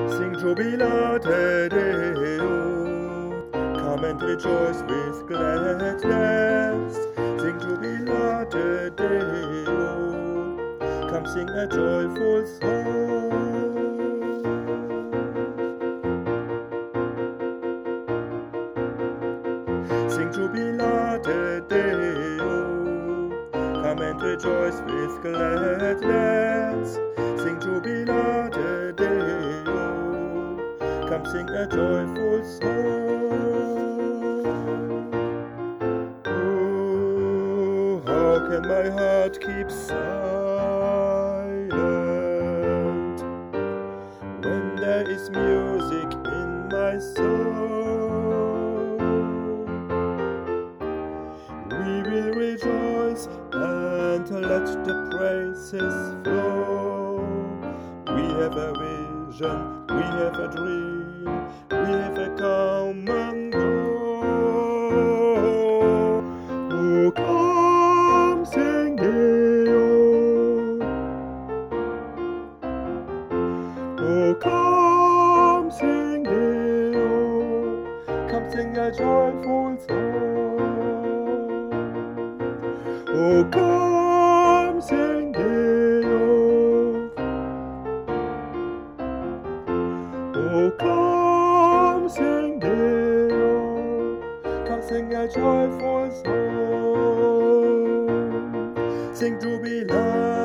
Sing jubilate Deo, come and rejoice with gladness. Sing jubilate Deo, come sing a joyful song. Sing jubilate Deo, come and rejoice with gladness. Sing jubilate Deo, come sing a joyful song. Oh, how can my heart keep silent when there is music in my soul? We will rejoice and let the praises flow. We have a vision, we have a dream, we have a common goal. Oh, come sing Deo. Oh, come sing Deo. Come sing a joyful song. Oh, come sing Deo. Oh, come sing Deo. Come sing a joyful song. Sing jubilate